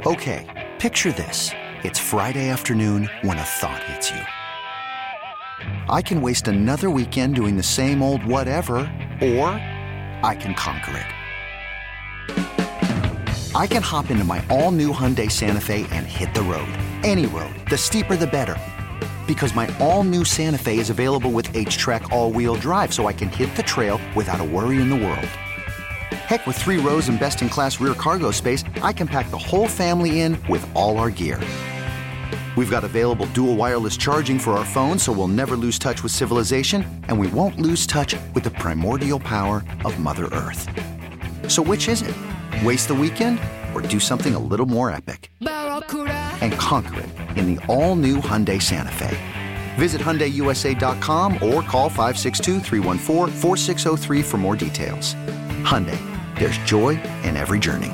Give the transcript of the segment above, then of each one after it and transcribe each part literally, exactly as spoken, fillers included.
Okay, picture this. It's Friday afternoon when a thought hits you. I can waste another weekend doing the same old whatever, or I can conquer it. I can hop into my all-new Hyundai Santa Fe and hit the road. Any road. The steeper, the better. Because my all-new Santa Fe is available with H-Track all-wheel drive, so I can hit the trail without a worry in the world. Heck, with three rows and best-in-class rear cargo space, I can pack the whole family in with all our gear. We've got available dual wireless charging for our phones, so we'll never lose touch with civilization, and we won't lose touch with the primordial power of Mother Earth. So which is it? Waste the weekend or do something a little more epic? And conquer it in the all-new Hyundai Santa Fe. Visit Hyundai U S A dot com or call five six two, three one four, four six zero three for more details. Hyundai, there's joy in every journey.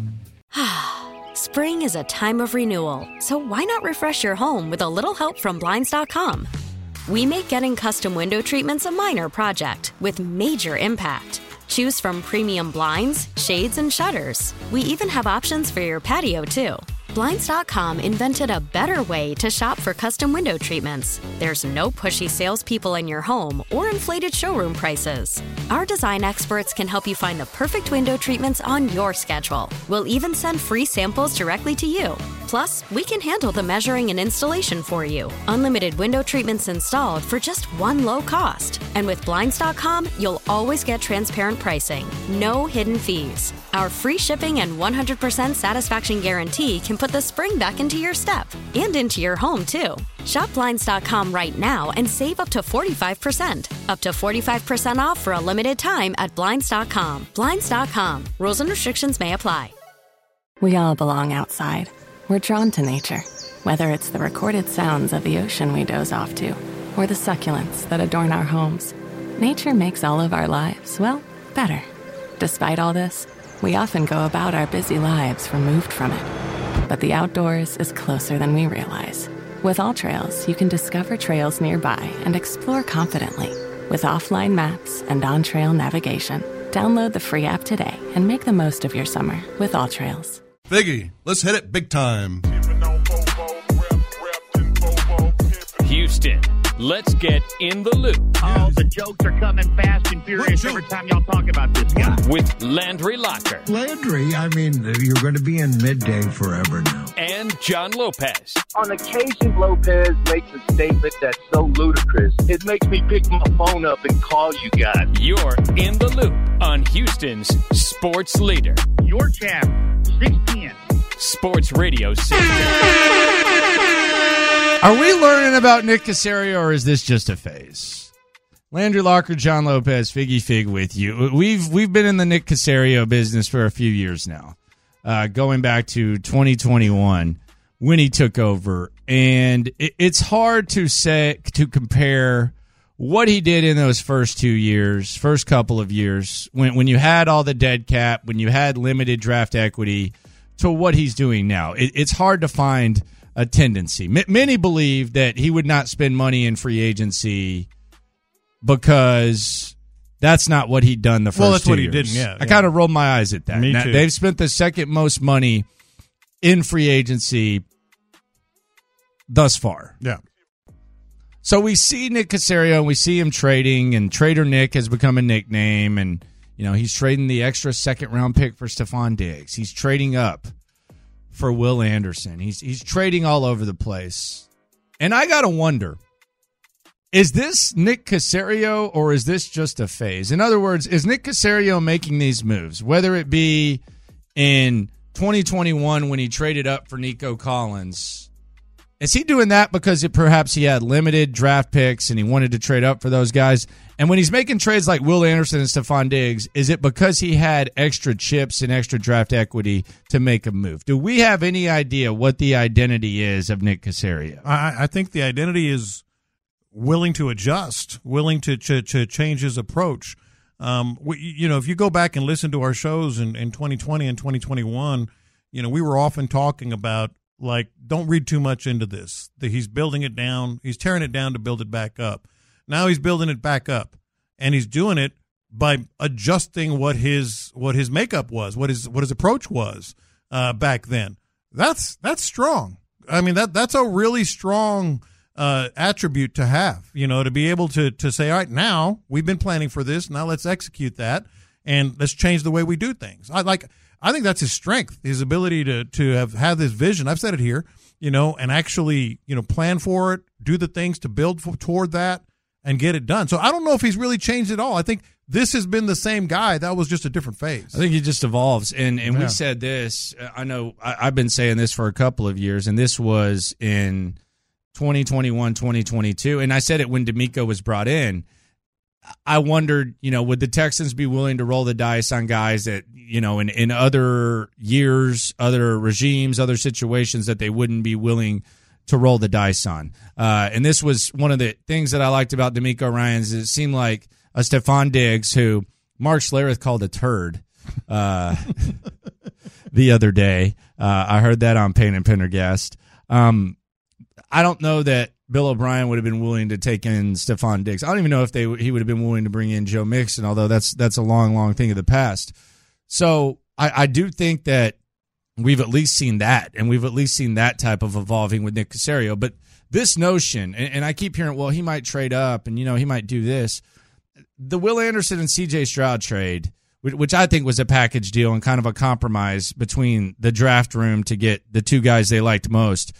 Spring is a time of renewal, so why not refresh your home with a little help from Blinds dot com? We make getting custom window treatments a minor project with major impact. Choose from premium blinds, shades, and shutters. We even have options for your patio, too. Blinds dot com invented a better way to shop for custom window treatments. There's no pushy salespeople in your home or inflated showroom prices. Our design experts can help you find the perfect window treatments on your schedule. We'll even send free samples directly to you. Plus, we can handle the measuring and installation for you. Unlimited window treatments installed for just one low cost. And with Blinds dot com, you'll always get transparent pricing. No hidden fees. Our free shipping and one hundred percent satisfaction guarantee can put the spring back into your step and into your home, too. Shop Blinds dot com right now and save up to forty-five percent. Up to forty-five percent off for a limited time at Blinds dot com. Blinds dot com. Rules and restrictions may apply. We all belong outside. We're drawn to nature, whether it's the recorded sounds of the ocean we doze off to, or the succulents that adorn our homes. Nature makes all of our lives, well, better. Despite all this, we often go about our busy lives removed from it. But the outdoors is closer than we realize. With AllTrails, you can discover trails nearby and explore confidently. With offline maps and on-trail navigation, download the free app today and make the most of your summer with AllTrails. Figgy, let's hit it big time. Houston, let's get in the loop. Oh, the jokes are coming fast and furious every time y'all talk about this guy. With Landry Locker. Landry, I mean, you're going to be in midday forever now. And John Lopez. On occasion, Lopez makes a statement that's so ludicrous, it makes me pick my phone up and call you guys. You're in the loop on Houston's sports leader. Your chap, six ten. Sports Radio six ten. Are we learning about Nick Caserio, or is this just a phase? Landry Locker, John Lopez, Figgy Fig with you. We've we've been in the Nick Caserio business for a few years now, uh, going back to twenty twenty-one when he took over, and it, it's hard to say to compare what he did in those first two years, first couple of years, when when you had all the dead cap, when you had limited draft equity, to what he's doing now. It, it's hard to find a tendency. M- many believe that he would not spend money in free agency because that's not what he'd done the first well, that's two what he years. didn't, yeah. I yeah. kind of rolled my eyes at that. Me now, too. They've spent the second most money in free agency thus far. Yeah. So we see Nick Caserio, and we see him trading, and Trader Nick has become a nickname, and you know he's trading the extra second-round pick for Stephon Diggs. He's trading up for Will Anderson. He's he's trading all over the place. And I got to wonder, is this Nick Caserio or is this just a phase? In other words, is Nick Caserio making these moves, whether it be in twenty twenty-one when he traded up for Nico Collins? Is he doing that because it, perhaps he had limited draft picks and he wanted to trade up for those guys? And when he's making trades like Will Anderson and Stephon Diggs, is it because he had extra chips and extra draft equity to make a move? Do we have any idea what the identity is of Nick Caserio? I, I think the identity is willing to adjust, willing to to, to change his approach. Um, we, you know, if you go back and listen to our shows in, in twenty twenty and twenty twenty-one, you know, we were often talking about, like, don't read too much into this. That he's building it down. He's tearing it down to build it back up. Now he's building it back up, and he's doing it by adjusting what his what his makeup was, what his what his approach was uh, back then. That's that's strong. I mean, that that's a really strong uh, attribute to have, you know, to be able to to say, all right, now we've been planning for this. Now let's execute that, and let's change the way we do things. I like. I think that's his strength, his ability to to have have this vision. I've said it here, you know, and actually, you know, plan for it, do the things to build for, toward that, and get it done. So I don't know if he's really changed at all. I think this has been the same guy. That was just a different phase. I think he just evolves. And and Yeah. we said this, I know I, I've been saying this for a couple of years, and this was in twenty twenty-one, twenty twenty-two. And I said it when D'Amico was brought in. I wondered, you know, would the Texans be willing to roll the dice on guys that, you know, in, in other years, other regimes, other situations that they wouldn't be willing to roll the dice on. Uh, and this was one of the things that I liked about D'Amico Ryans. Is it seemed like a Stephon Diggs, who Mark Schlereth called a turd uh, the other day. Uh, I heard that on Pain and Pendergast. Um, I don't know that Bill O'Brien would have been willing to take in Stephon Diggs. I don't even know if they he would have been willing to bring in Joe Mixon, although that's that's a long, long thing of the past. So I, I do think that we've at least seen that, and we've at least seen that type of evolving with Nick Caserio. But this notion, and, and I keep hearing, well, he might trade up, and, you know, he might do this. The Will Anderson and C J Stroud trade, which I think was a package deal and kind of a compromise between the draft room to get the two guys they liked most,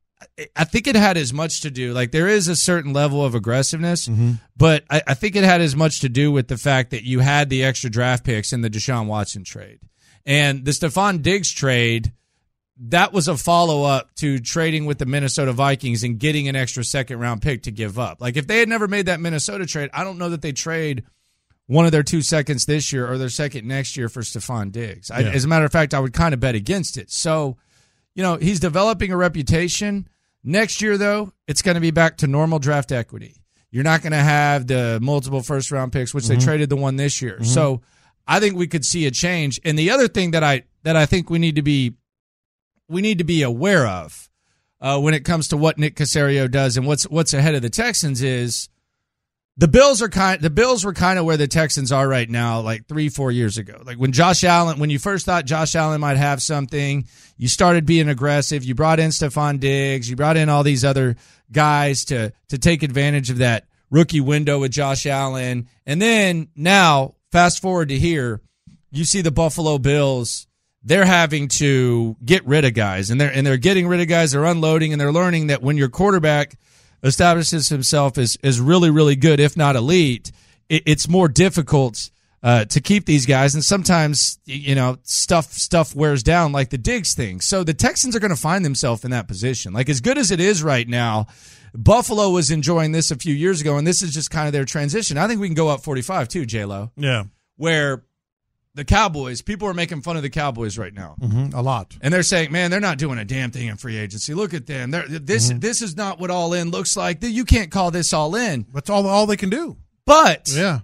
I think it had as much to do, like there is a certain level of aggressiveness, mm-hmm. but I, I think it had as much to do with the fact that you had the extra draft picks in the Deshaun Watson trade. And the Stephon Diggs trade, that was a follow-up to trading with the Minnesota Vikings and getting an extra second-round pick to give up. Like, if they had never made that Minnesota trade, I don't know that they trade one of their two seconds this year or their second next year for Stephon Diggs. I, Yeah. as a matter of fact, I would kind of bet against it. So, you know, he's developing a reputation. Next year, though, it's going to be back to normal draft equity. You're not going to have the multiple first-round picks, which Mm-hmm. they traded the one this year. Mhm. So I think we could see a change. And the other thing that I that I think we need to be we need to be aware of uh, when it comes to what Nick Caserio does and what's what's ahead of the Texans is the Bills are kind the Bills were kind of where the Texans are right now, like three, four years ago. Like when Josh Allen, when you first thought Josh Allen might have something, you started being aggressive. You brought in Stephon Diggs. You brought in all these other guys to to take advantage of that rookie window with Josh Allen. And then now, fast forward to here, you see the Buffalo Bills. They're having to get rid of guys, and they're and they're getting rid of guys. They're unloading, and they're learning that when your quarterback establishes himself as as really, really good, if not elite, it, it's more difficult uh, to keep these guys. And sometimes, you know, stuff stuff wears down, like the Diggs thing. So the Texans are going to find themselves in that position. Like, as good as it is right now, Buffalo was enjoying this a few years ago, and this is just kind of their transition. I think we can go up forty-five too, J-Lo. Yeah. Where the Cowboys, people are making fun of the Cowboys right now. Mm-hmm. A lot. And they're saying, man, they're not doing a damn thing in free agency. Look at them. They're, this Mm-hmm. this is not what all in looks like. You can't call this all in. That's all all they can do. But Yeah.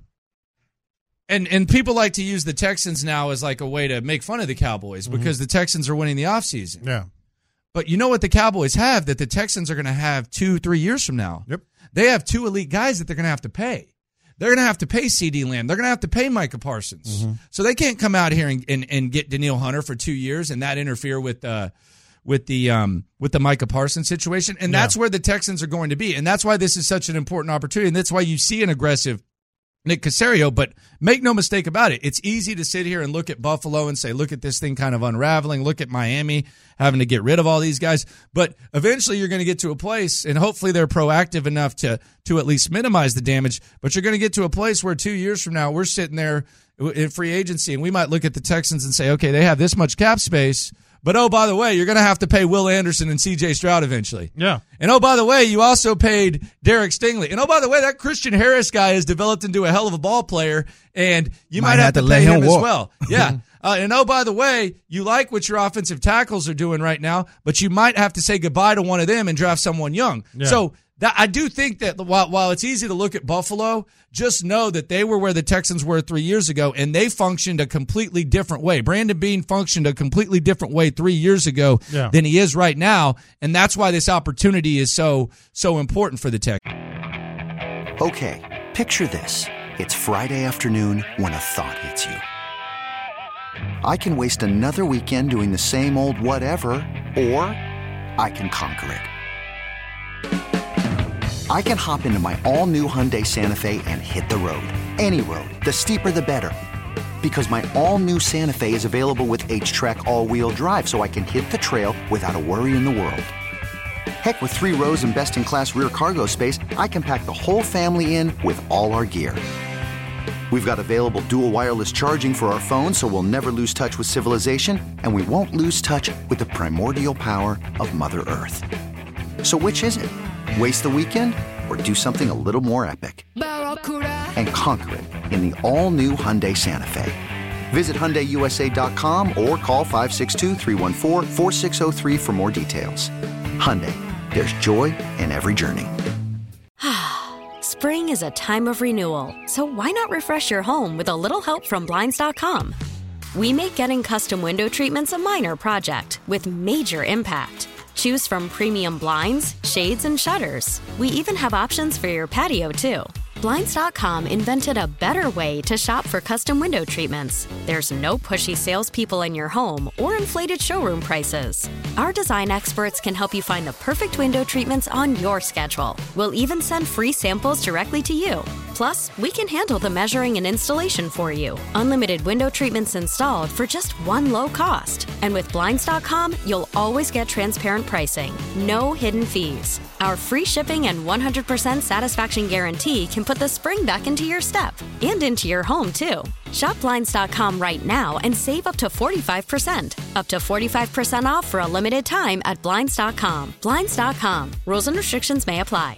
and and people like to use the Texans now as like a way to make fun of the Cowboys because the Texans are winning the offseason. Yeah. But you know what the Cowboys have that the Texans are going to have two, three years from now? Yep. They have two elite guys that they're going to have to pay. They're going to have to pay CeeDee Lamb. They're going to have to pay Micah Parsons. Mm-hmm. So they can't come out here and, and, and get Danielle Hunter for two years and that interfere with uh, with the um, with the Micah Parsons situation. And Yeah. that's where the Texans are going to be. And that's why this is such an important opportunity. And that's why you see an aggressive Nick Caserio. But make no mistake about it. It's easy to sit here and look at Buffalo and say, look at this thing kind of unraveling. Look at Miami having to get rid of all these guys. But eventually you're going to get to a place, and hopefully they're proactive enough to to at least minimize the damage. But you're going to get to a place where two years from now we're sitting there in free agency, and we might look at the Texans and say, okay, they have this much cap space. But, oh, by the way, you're going to have to pay Will Anderson and C J Stroud eventually. Yeah. And, oh, by the way, you also paid Derek Stingley. And, oh, by the way, that Christian Harris guy has developed into a hell of a ball player, and you might, Might have, have to, to pay let him, him as walk. well. Yeah. uh, and, oh, by the way, you like what your offensive tackles are doing right now, but you might have to say goodbye to one of them and draft someone young. Yeah. So that I do think that while, while it's easy to look at Buffalo, just know that they were where the Texans were three years ago, and they functioned a completely different way. Brandon Beane functioned a completely different way three years ago Yeah. than he is right now, and that's why this opportunity is so so important for the Texans. Okay, picture this. It's Friday afternoon when a thought hits you. I can waste another weekend doing the same old whatever, or I can conquer it. I can hop into my all-new Hyundai Santa Fe and hit the road. Any road. The steeper, the better. Because my all-new Santa Fe is available with H-Track all-wheel drive, so I can hit the trail without a worry in the world. Heck, with three rows and best-in-class rear cargo space, I can pack the whole family in with all our gear. We've got available dual wireless charging for our phones, so we'll never lose touch with civilization, and we won't lose touch with the primordial power of Mother Earth. So which is it? Waste the weekend or do something a little more epic? And conquer it in the all-new Hyundai Santa Fe. Visit Hyundai U S A dot com or call five six two, three one four, four six zero three for more details. Hyundai, there's joy in every journey. Spring is a time of renewal, so why not refresh your home with a little help from Blinds dot com? We make getting custom window treatments a minor project with major impact. Choose from premium blinds, shades, and shutters. We even have options for your patio, too. Blinds dot com invented a better way to shop for custom window treatments. There's no pushy salespeople in your home or inflated showroom prices. Our design experts can help you find the perfect window treatments on your schedule. We'll even send free samples directly to you. Plus, we can handle the measuring and installation for you. Unlimited window treatments installed for just one low cost. And with Blinds dot com, you'll always get transparent pricing. No hidden fees. Our free shipping and one hundred percent satisfaction guarantee can put the spring back into your step and into your home, too. Shop Blinds dot com right now and save up to forty-five percent. Up to forty-five percent off for a limited time at Blinds dot com. Blinds dot com. Rules and restrictions may apply.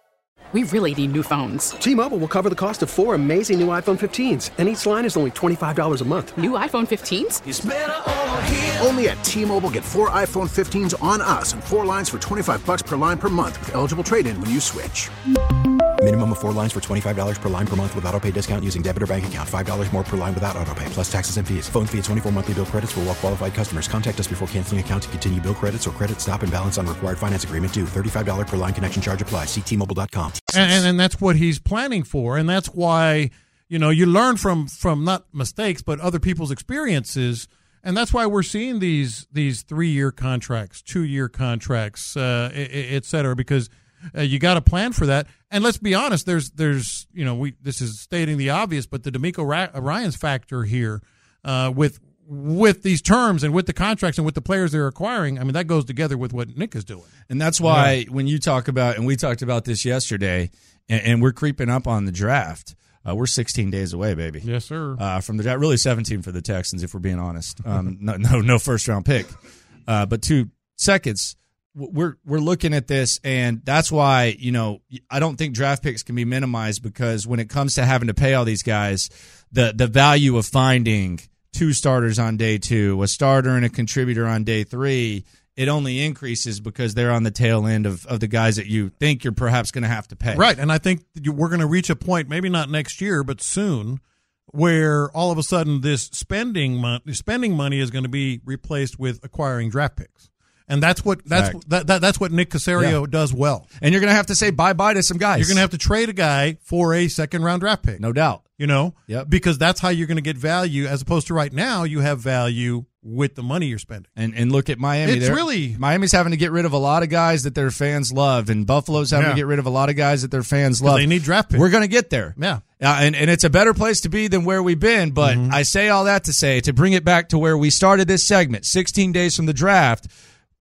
We really need new phones. T-Mobile will cover the cost of four amazing new iPhone fifteens, and each line is only twenty-five dollars a month. New iPhone fifteens? It's better over here. Only at T-Mobile, get four iPhone fifteens on us and four lines for twenty-five bucks per line per month with eligible trade-in when you switch. Minimum of four lines for twenty-five dollars per line per month with autopay discount using debit or bank account. five dollars more per line without autopay, plus taxes and fees. Phone fee at twenty-four monthly bill credits for well-qualified customers. Contact us before canceling account to continue bill credits or credit stop and balance on required finance agreement due. thirty-five dollars per line connection charge applies. See T Mobile dot com. And, and, and that's what he's planning for, and that's why, you know, you learn from, from not mistakes, but other people's experiences, and that's why we're seeing these these three-year contracts, two-year contracts, uh, et cetera, because uh, you got to plan for that. And let's be honest, there's, there's you know, we this is stating the obvious, but the D'Amico Ryans factor here uh, with with these terms and with the contracts and with the players they're acquiring, I mean, that goes together with what Nick is doing. And that's why yeah. when you talk about, and we talked about this yesterday, and, and we're creeping up on the draft. Uh, we're sixteen days away, baby. Yes, sir. Uh, from the draft, really seventeen for the Texans, if we're being honest. Um, no, no, no first round pick, uh, but two seconds. We're we're looking at this, and that's why, you know, I don't think draft picks can be minimized, because when it comes to having to pay all these guys, the the value of finding two starters on day two, a starter and a contributor on day three, it only increases because they're on the tail end of, of the guys that you think you're perhaps going to have to pay. Right, and I think we're going to reach a point, maybe not next year, but soon, where all of a sudden this spending money, spending money is going to be replaced with acquiring draft picks. And that's what that's that, that, that's what Nick Caserio yeah. does well. And you're going to have to say bye-bye to some guys. You're going to have to trade a guy for a second-round draft pick. No doubt. You know? Yep. Because that's how you're going to get value, as opposed to right now you have value with the money you're spending. And and look at Miami. It's They're, really Miami's having to get rid of a lot of guys that their fans love, and Buffalo's having yeah. to get rid of a lot of guys that their fans love. They need draft picks. We're going to get there. Yeah. Uh, and, and it's a better place to be than where we've been, but mm-hmm. I say all that to say, to bring it back to where we started this segment, sixteen days from the draft,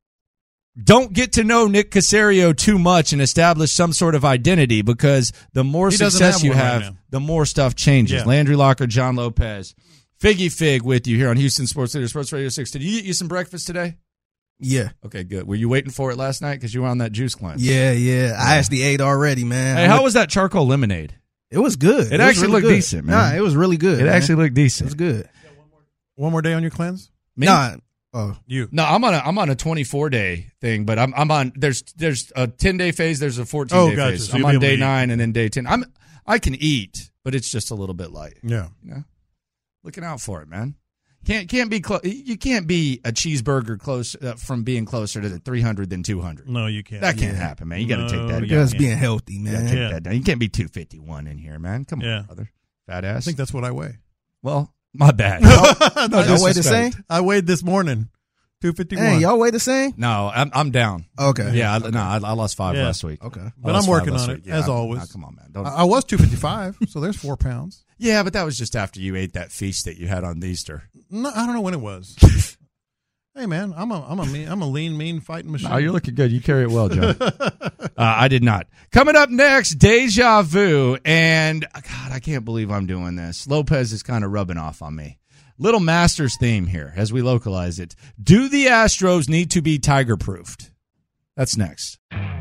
don't get to know Nick Caserio too much and establish some sort of identity, because the more he success have you right have, now. the more stuff changes. Yeah. Landry Locker, John Lopez, Figgy Fig with you here on Houston Sports Leader, Sports Radio six. Did you eat you some breakfast today? Yeah. Okay, good. Were you waiting for it last night because you were on that juice cleanse? Yeah, yeah. yeah. I actually ate already, man. Hey, I how looked- was that charcoal lemonade? It was good. It, it actually really looked good. decent, man. Nah, it was really good. It man. actually looked decent. It was good. One more day on your cleanse? Me? Nah. Oh, you? No, I'm on a I'm on a twenty-four day thing, but I'm I'm on there's there's a ten day phase, there's a fourteen oh, day gotcha. phase. So I'm on day eat. nine and then day ten. I'm I can eat, but it's just a little bit light. Yeah, you know, looking out for it, man. Can't can't be close. You can't be a cheeseburger close uh, from being closer to the three hundred than two hundred. No, you can't. That can't yeah. happen, man. You got to no, take that. Because down. being healthy, man. You, take yeah. that down. You can't be two fifty-one in here, man. Come yeah. on, brother. Fat ass. I think that's what I weigh. Well, my bad. no, no way to say. I weighed this morning. two fifty-one. Hey, y'all weigh the same? No, I'm I'm down. Okay. Yeah, I, okay. no, I, I lost five Yeah. last week. Okay. I But lost I'm working five last on it, week. Yeah, as I- always. no, come on, man. Don't, I, I was two fifty-five, so there's four pounds. yeah, but that was just after you ate that feast that you had on Easter. No, I don't know when it was. Hey, man, I'm a I'm a mean, I'm a lean, mean fighting machine. Oh, you're looking good. You carry it well, Joe. uh, I did not. Coming up next, Deja Vu. And, God, I can't believe I'm doing this. Lopez is kind of rubbing off on me. Little Masters theme here as we localize it. Do the Astros need to be tiger-proofed? That's next.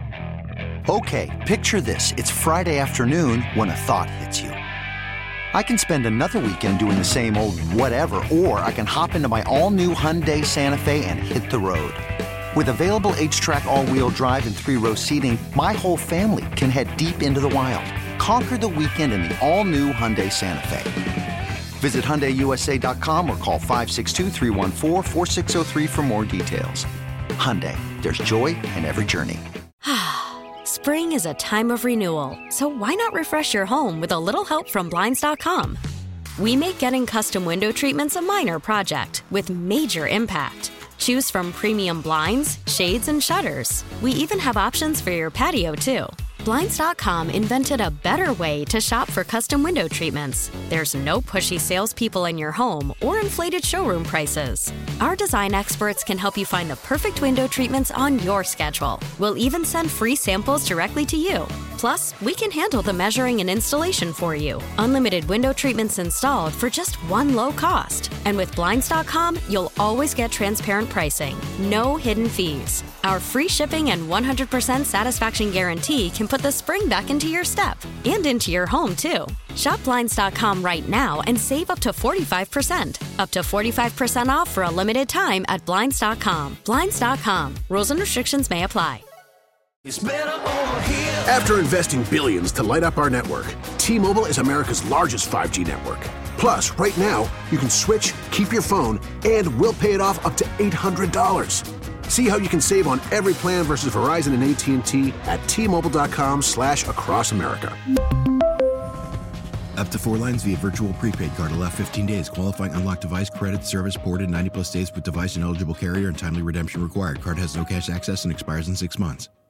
Okay, picture this. It's Friday afternoon when a thought hits you. I can spend another weekend doing the same old whatever, or I can hop into my all-new Hyundai Santa Fe and hit the road. With available H-Track all-wheel drive and three-row seating, my whole family can head deep into the wild. Conquer the weekend in the all-new Hyundai Santa Fe. Visit Hyundai U S A dot com or call five six two, three one four, four six zero three for more details. Hyundai, there's joy in every journey. Spring is a time of renewal, so why not refresh your home with a little help from Blinds dot com? We make getting custom window treatments a minor project with major impact. Choose from premium blinds, shades, and shutters. We even have options for your patio, too. Blinds dot com invented a better way to shop for custom window treatments. There's no pushy salespeople in your home or inflated showroom prices. Our design experts can help you find the perfect window treatments on your schedule. We'll even send free samples directly to you. Plus, we can handle the measuring and installation for you. Unlimited window treatments installed for just one low cost. And with Blinds dot com, you'll always get transparent pricing. No hidden fees. Our free shipping and one hundred percent satisfaction guarantee can put the spring back into your step and into your home, too. Shop Blinds dot com right now and save up to forty-five percent. Up to forty-five percent off for a limited time at Blinds dot com. Blinds dot com. Rules and restrictions may apply. After investing billions to light up our network, T-Mobile is America's largest five G network. Plus, right now, you can switch, keep your phone, and we'll pay it off up to eight hundred dollars. See how you can save on every plan versus Verizon and A T and T at T-Mobile.com slash across America. Up to four lines via virtual prepaid card. Allow fifteen days. Qualifying unlocked device credit service ported ninety plus days with device and eligible carrier and timely redemption required. Card has no cash access and expires in six months.